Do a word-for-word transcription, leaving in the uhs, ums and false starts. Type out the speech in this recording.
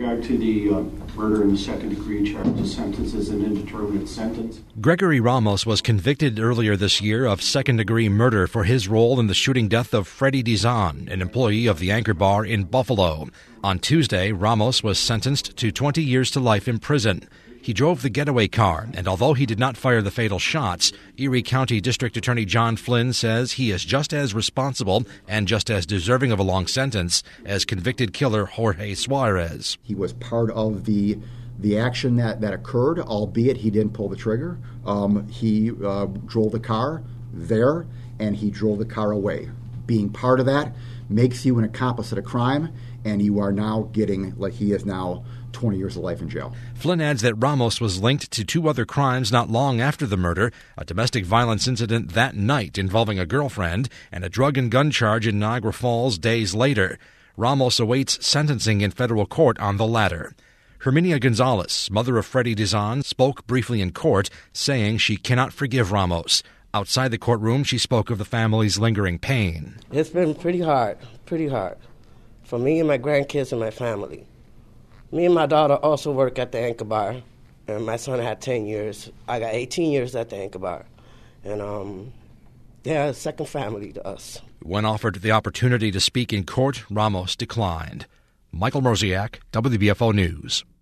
regard to the uh, murder in the second-degree charge, the sentence is an indeterminate sentence. Gregory Ramos was convicted earlier this year of second-degree murder for his role in the shooting death of Freddie Dizon, an employee of the Anchor Bar in Buffalo. On Tuesday, Ramos was sentenced to twenty years to life in prison. He drove the getaway car, and although he did not fire the fatal shots, Erie County District Attorney John Flynn says he is just as responsible and just as deserving of a long sentence as convicted killer Jorge Suarez. He was part of the the action that, that occurred, albeit he didn't pull the trigger. Um, he uh, drove the car there, and he drove the car away. Being part of that makes you an accomplice of a crime, and you are now getting, like he is now, twenty years of life in jail. Flynn adds that Ramos was linked to two other crimes not long after the murder, a domestic violence incident that night involving a girlfriend, and a drug and gun charge in Niagara Falls days later. Ramos awaits sentencing in federal court on the latter. Herminia Gonzalez, mother of Freddie Dizon, spoke briefly in court, saying she cannot forgive Ramos. Outside the courtroom, she spoke of the family's lingering pain. It's been pretty hard, pretty hard, for me and my grandkids and my family. Me and my daughter also work at the Anchor Bar, and my son had ten years. I got eighteen years at the Anchor Bar, and um, they're a second family to us. When offered the opportunity to speak in court, Ramos declined. Michael Mroziak, W B F O News.